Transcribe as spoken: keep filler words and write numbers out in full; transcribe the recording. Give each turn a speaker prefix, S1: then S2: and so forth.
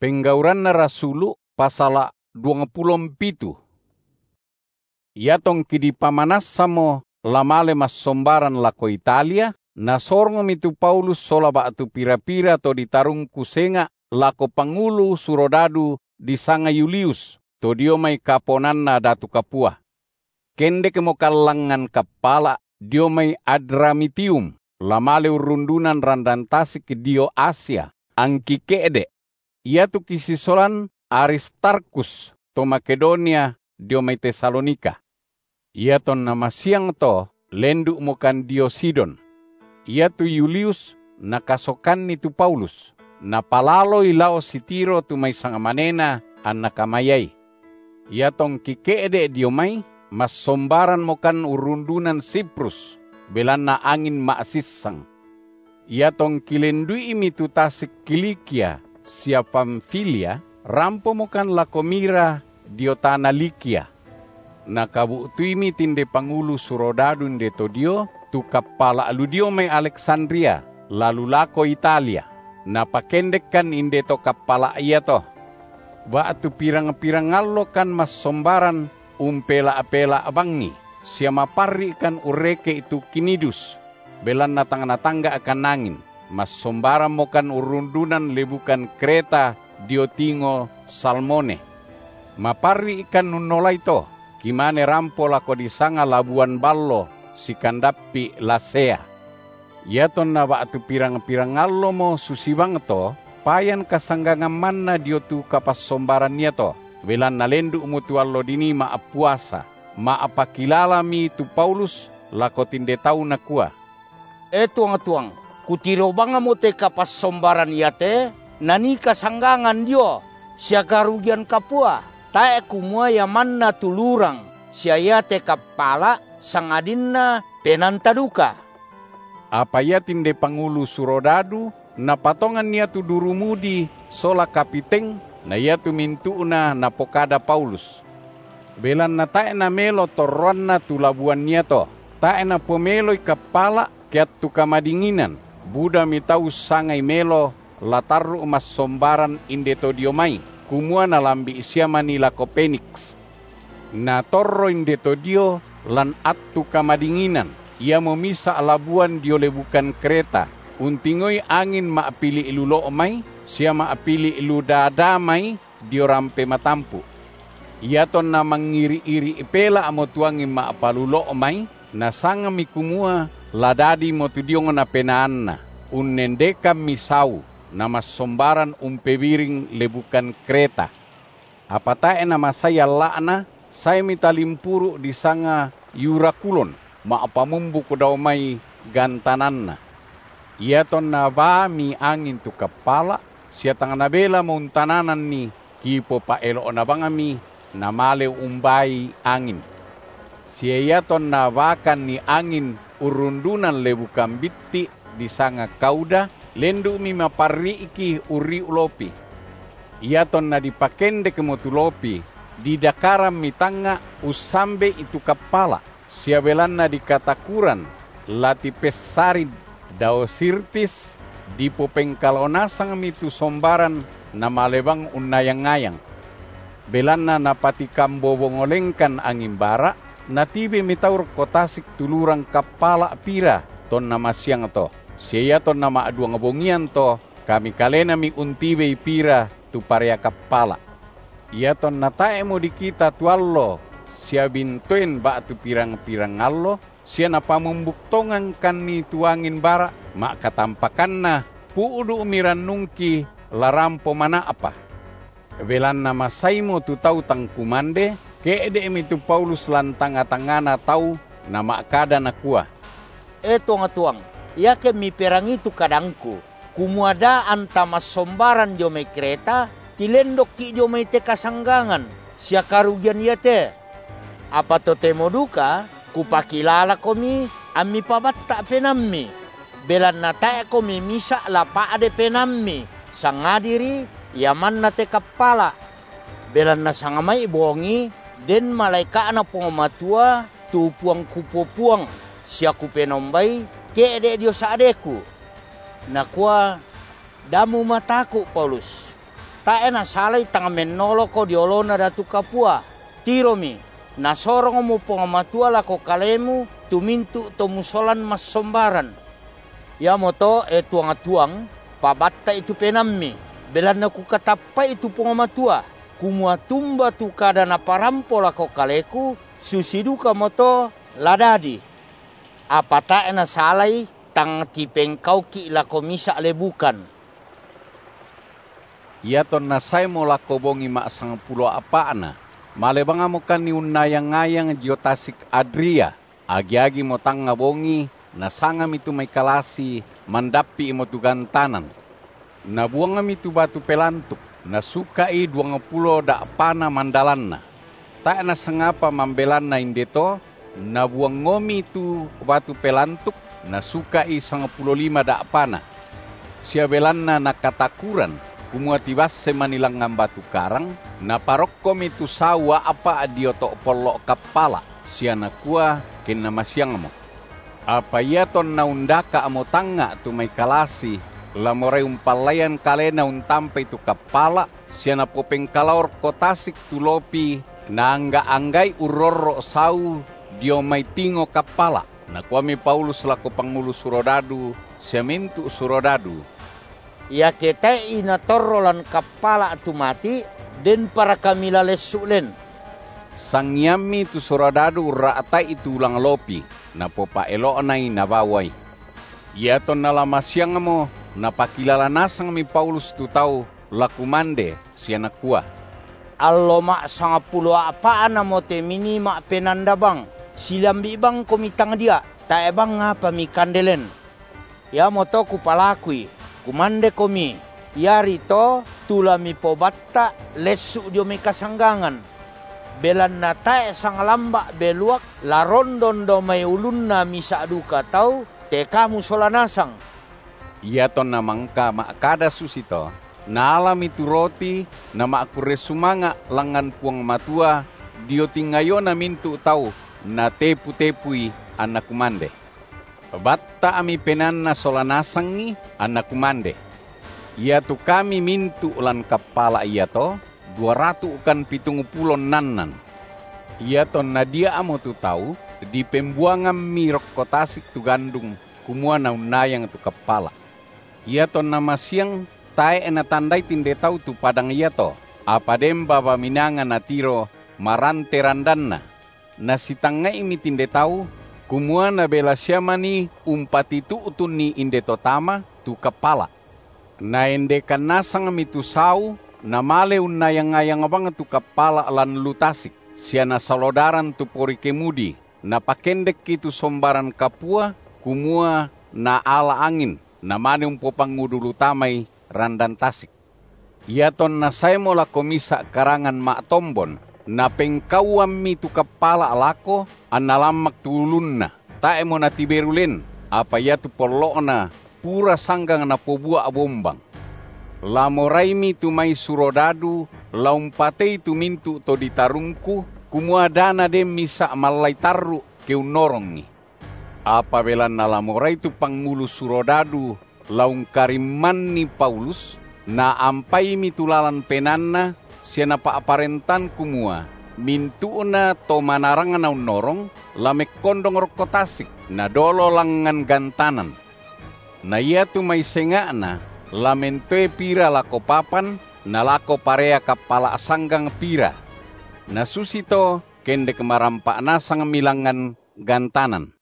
S1: Penggauran na rasulu pasala dua puluh pitu. Ia tong kidi pamanas samo lamale mas sombaran lako Italia, na sorong mitu Paulus sola ba atu pira-pira to ditarung kusenga lako pangulu surodadu di sanga Julius, to dio may kaponan na datu kapua. Kende kemo kalangan kapala, dio may Adramitium, lamale urundunan randantasik dio Asia, ang kikede. Ia tu kisisolan Aristarkus to Makedonia dio may Tesalonika. Ia ton nama siang to lendu mokan dio Sidon. Ia tu Julius nakasokan ni tu Paulus. Napalalo ilao si Tiro tu may sangamanena an nakamayay. Ia tong kikeede dio may mas sombaran mokan urundunan Siprus belan na angin maasisang. Ia tong kilendui imi tu tasik Kilikia sia Pamfilia, rampo mokan lakomira dio tanah Likia. Nakabutuimi tinde pangulu surodadu nde to dio, tu kapala aludio may Alexandria, lalu lako Italia. Napakendekkan inde to kapala iya to. Ba tu pirang-pirang allo kan mas sombaran umpela-apela abangi. Sia maparri kan ureke itu Kinidus, belan natang-natangga akan nangin. Mas sombaran mokan urundunan lebukan kereta diotingo Salmone. Maparri ikan nunolay to, kimane rampo lako disanga Labuan Ballo si kandapi Lasea. Yaton na ba atu pirang-pirang allo mo susibang to, payan kasanggangan manna diotu kapas sombaran niya to. Belan nalendu umutu allo dini maapuasa, maapakilala mi tu Paulus lako tinde tau na kuah.
S2: Eh tuang-tuang, kutiro banga mo te kapas sombaran yate, nani kasanggangan dio, siya karugian kapua, tae kumua yaman na tulurang, siya yate kapala, sangadin na penantaduka.
S1: Apa ya tinde pangulu surodadu, na patongan niya tu durumudi, sola kapiteng, na ya tu mintuuna na pokada Paulus. Belan na tae na melo torron na tu labuan niya to, tae na pomeloy kapala, kiat tu kamadinginan, Buda mitau sangay melo lataru mas sombaran inde to diomay, kumua na lambi isya Manila Kopenix. Na torro inde to dio lan attu kamadinginan, ia memisa alabuan dio lebukan kereta, untingoy angin maapili ilulo omay, siya maapili ilu dadamay dio rampe matampu. Ia ton na mangiri-iri ipela amo tuangi maapalulo omay, na sanga mikumua ladadi mo tu dio na penaan na, unnendeka misau, na mas sombaran umpebiring lebukan kereta. Apatae na masaya laana, saya mitalimpuru di sanga Yurakulon, maapamumbu ko daw may gantanan na. Ia ton na ba mi angin tu kapala, siya tanga nabela muntananan ni kipo paelo na bangami na male umbay angin. Siya yaton na bakan ni angin urundunan lebukan bitti di sanga kauda, lendu mi maparri iki uri ulopi. Yaton na dipakende kemotulopi, di dakaram mitanga usambe itu kapala. Siya belan na dikatakuran, lati pesarid dao sirtis, di popengkalonasang mitu sombaran na malebang unayang-ngayang. Belan na napatikam bobongolengkan angin bara, natibe mitaur kotasik tulurang kapala pira ton nama siang to. Siya ton nama adu ngabongian to, kami kalena mi untibe pira tu paria kapala. Ia ton natae mo dikita tuallo, siya bintoen ba tu pirang-pirang allo, siya napamumbuktongan kan ni tuangin bara, mak katampakan na puudu umiran nungki larampo mana apa. Belan nama saimo tu tau tang kumande, keede mi tu Paulus lantang atangana tau nama kada na kuah.
S2: Eh tuang-tuang, ya ke mi perang itu kadangku, kumuada antamas sombaran jo may kereta, tilendok ki jo may te kasanggangan, siya karugian ya te. Apa to te moduka, kupakilala komi, ami pabatta penammi, belan na tae komi misa lapa ade penammi, sangadiri, yaman na te kapala, belan na sangamay bongi, den malaika na pungamatua, tupuang kupupuang, siya kupenombay, keede dio sa adeku. Nakua, damu mataku Paulus. tae na salay tanga menolo ko diolona datu kapua. Tiromi, nasorong mo pangamatua lako kalemu, tumintu to musolan mas sombaran. Ya moto e tuang-tuang, pabatta itu penammi, belan na kukatapa itu pangamatua. Kumua tumba tu kada na parampo lako kaleku, susiduka moto ladadi. Apa tae na salay tang tipengkau ki lako misa lebukan.
S1: Ia ton nasay mo lako bongi mak sang pulo apa na. Malebang mo kan ni unayang-ngayang geotasik Adria. Agi-agi mo tanga bongi, nasangam itu may kalasi, mandapi mo tugantanan. Nabuangam itu batu pelantuk, nasukai dua pulo da pana mandalan na. Tak na sangapa mambelan na indeto, nabuang ngomi itu batu pelantuk, nasukai sang pulo lima da pana. Siabelan na nakatakuran, kumua tibas semanilang batu karang, na parokkom itu sawa apa adioto polok kapala, siana kuah kena masyang mo. Apa ia ton na undaka amo tanga tu may kalasi, lamore umpalayan kalena untampe itu kapala, siana popeng kalaor kotasik tulopi, na angga-anggay uroro sau, dio may tingo kapala. Na kuami Paulus lako pangulo surodadu, siya mintu surodadu.
S2: Ya kita ina torrolan kapala tu mati, den para kami lalesulen.
S1: Sang yami tu suradadu rata itu ulang lopi, na popa elo nai nabawai. Ia ton nalamasyang mo, napakilala nasang mi Paulus tu tau lakumande siya nakua.
S2: Allo mak sangapulo apaan mo te mini mak penandabang, silambi bang komitang dia, tae bang ngapa mi kandelen. Ya moto kupalakui, kumande komi, yari to tula mi pobatta lesu dio mi kasanggangan. Belan na tae sang lambak beluak larondon do may ulun na misa duka tau te kamu solanasang.
S1: Ia ton namangka makada susito, na alam itu roti na maakure sumanga langan puang matua dio tingayo na mintu tau na tepu-tepui anak kumande. Batta ami penan na solanasang ni anak kumande. Ia tu kami mintu lan kapala ia to, dua ratu kan pitung pulon nanan. Ia ton na dia amo tu tahu, di pembuangan mirok kotasik tu gandung, kumua na unayang tu kapala. Ia ton nama siang, tae ena tandai tinde tau tu padang ia to, apa dem baba minangan na tiro, marante randanna. Na sitangai imi tinde tau, kumua na bela siamani umpati tu utuni inde totama tu kapala. Na endekan nasang mitu sau, na male unayang-ayang abang tu kapala lan lutasik. Siya na salodaran tu pori kemudi, na pakendek itu sombaran kapua, kumua na ala angin, na mane umpopangudu lutamay randan tasik. Ia ton na saymo la komisa karangan mak tombon, na pengkawam mi tu kapala alako, analamak tulun na, tae mo na tiberulen, apa ia tu polok na, pura sanggang na pobua abombang. Lamorai mi tu may surodadu, laumpate tu mintu to ditarungku, kumua dana dem misa malay taru ke unorong ni. Apa belan na lamorai tu pangulo surodadu, laung kariman ni Paulus, na ampai mi tulalan penanna, siya na paaparentan kumua, mintu na to manarangan na unorong, lamek kondong rokotasik, na dolo langan gantanan. Na iya tu may senga na, lamentoe pira lako papan, na lako parea kapala sanggang pira. Na susito kende kemarampa na sang milangan gantanan.